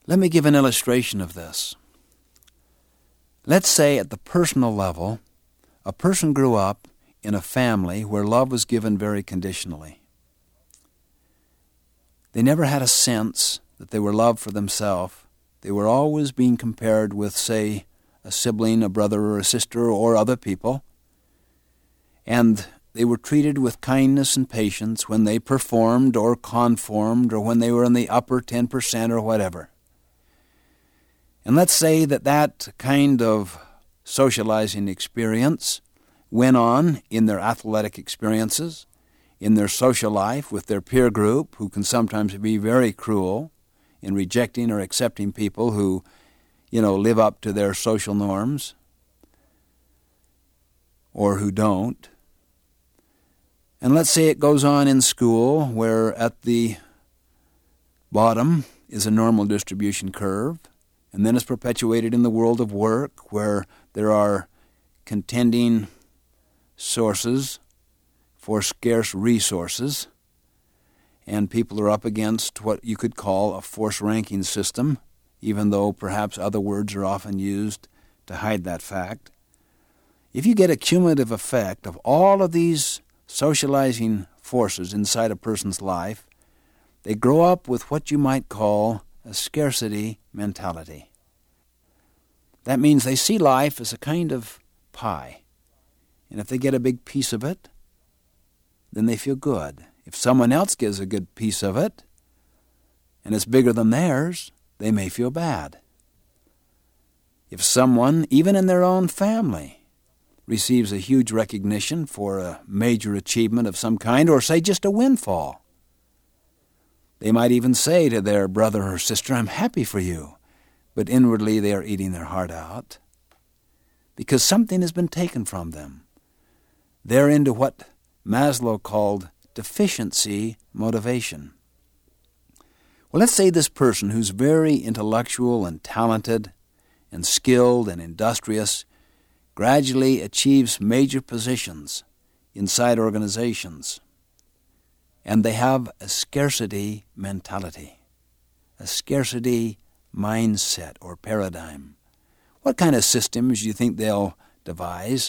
Let me give an illustration of this. Let's say at the personal level, a person grew up in a family where love was given very conditionally. They never had a sense that they were loved for themselves. They were always being compared with, say, a sibling, a brother or a sister, or other people. And they were treated with kindness and patience when they performed or conformed or when they were in the upper 10% or whatever. And let's say that that kind of socializing experience went on in their athletic experiences, in their social life with their peer group, who can sometimes be very cruel in rejecting or accepting people who, live up to their social norms or who don't. And let's say it goes on in school where at the bottom is a normal distribution curve, and then it's perpetuated in the world of work where there are contending sources for scarce resources, and people are up against what you could call a force ranking system, even though perhaps other words are often used to hide that fact. If you get a cumulative effect of all of these socializing forces inside a person's life, they grow up with what you might call a scarcity mentality. That means they see life as a kind of pie, and if they get a big piece of it, then they feel good. If someone else gives a good piece of it, and it's bigger than theirs, they may feel bad. If someone, even in their own family, receives a huge recognition for a major achievement of some kind, or say just a windfall, they might even say to their brother or sister, "I'm happy for you," but inwardly they are eating their heart out because something has been taken from them. They're into what Maslow called deficiency motivation. Well, let's say this person who's very intellectual and talented and skilled and industrious gradually achieves major positions inside organizations, and they have a scarcity mentality, a scarcity mindset or paradigm. What kind of systems do you think they'll devise?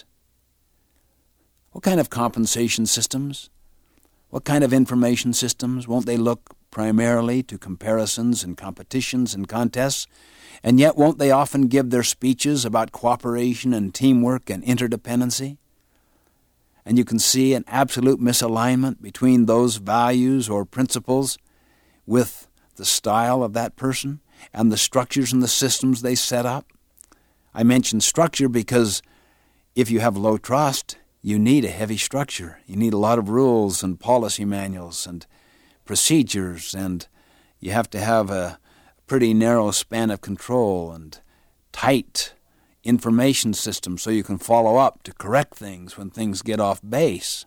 What kind of compensation systems? What kind of information systems? Won't they look primarily to comparisons and competitions and contests? And yet won't they often give their speeches about cooperation and teamwork and interdependency? And you can see an absolute misalignment between those values or principles with the style of that person and the structures and the systems they set up. I mention structure because if you have low trust, you need a heavy structure. You need a lot of rules and policy manuals and procedures, and you have to have a pretty narrow span of control and tight information systems so you can follow up to correct things when things get off base.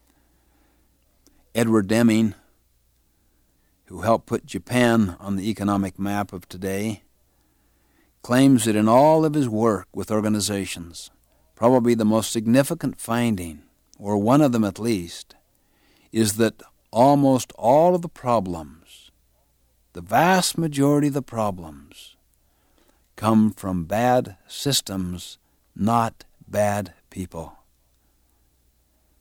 Edward Deming, who helped put Japan on the economic map of today, claims that in all of his work with organizations, probably the most significant finding, or one of them at least, is that almost all of the problems, the vast majority of the problems, come from bad systems, not bad people.